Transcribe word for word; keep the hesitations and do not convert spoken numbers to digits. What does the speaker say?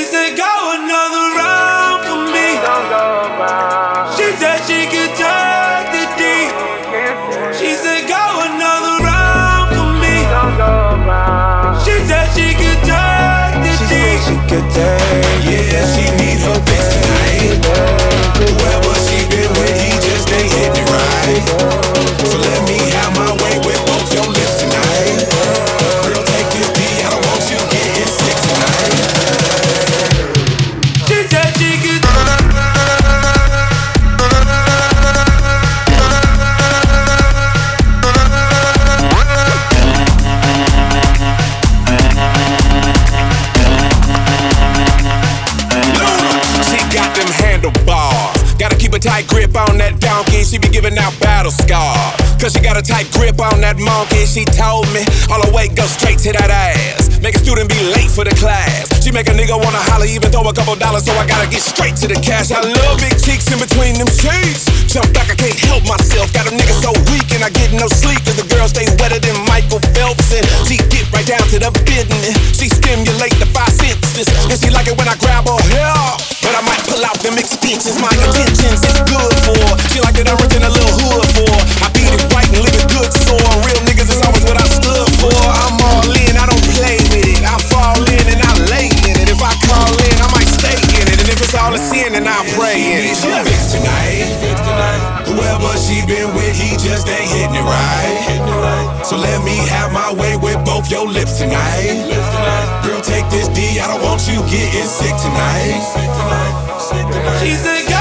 said, go another round for me. She said she could take the D. She said, go another round for me. She said she could take the D. She could take, yeah, she need her fix tonight. Whoever she been with, he just ain't hitting it right. So let me have my way with both your lips tonight. Girl, take this D, I don't want you getting sick tonight. She said she could. She got them handlebars. Gotta keep a tight grip on that donkey. She be giving out battle scars. Cause she got a tight grip on that monkey. She told me all her weight goes straight to that ass. Make a student be late for the class. She make a nigga wanna holler, even throw a couple dollars. So I gotta get straight to the cash. I love big cheeks in between them sheets. Jump back, I can't help myself. Got them niggas so weak and I get no sleep. Cause the girl stay wetter than Michael Phelps. And she get right down to the business. She stimulate the five senses. And she like it when I grab her hair. But I might pull out them extensions. My intentions is good for her. She like that I'm rich in a little hood for her. I beat it right and live it good so real niggas is always what I stood for. I'm all in, I don't play with it. I fall in and I lay in it. If I call in, I might stay in it. And if it's all a sin, then I'll pray in it. She fix tonight. Whoever she been with, he just ain't hitting it right. So let me have my way with both your lips tonight. Girl, take this D, I don't want you getting sick tonight. She said,